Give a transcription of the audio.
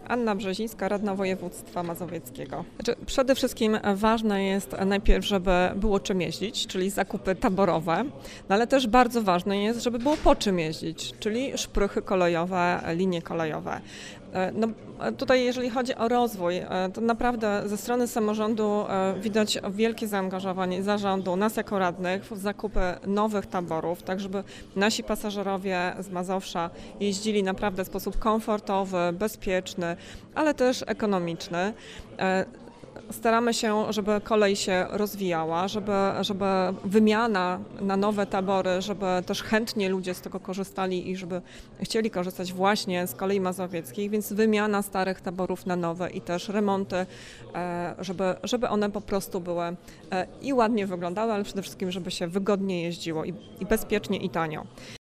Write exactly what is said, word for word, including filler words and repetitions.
Anna Brzezińska, radna województwa mazowieckiego. Znaczy, przede wszystkim ważne jest najpierw, żeby było czym jeździć, czyli zakupy taborowe, no ale też bardzo ważne jest, żeby było po czym jeździć, czyli szprychy kolejowe, linie kolejowe. No, tutaj jeżeli chodzi o rozwój, to naprawdę ze strony samorządu widać wielkie zaangażowanie zarządu, nas jako radnych w zakupy nowych taborów, tak żeby nasi pasażerowie z Mazowsza jeździli naprawdę w sposób komfortowy, bezpieczny, ale też ekonomiczny. Staramy się, żeby kolej się rozwijała, żeby, żeby wymiana na nowe tabory, żeby też chętnie ludzie z tego korzystali i żeby chcieli korzystać właśnie z kolei mazowieckiej, więc wymiana starych taborów na nowe i też remonty, żeby, żeby one po prostu były i ładnie wyglądały, ale przede wszystkim, żeby się wygodnie jeździło i, i bezpiecznie i tanio.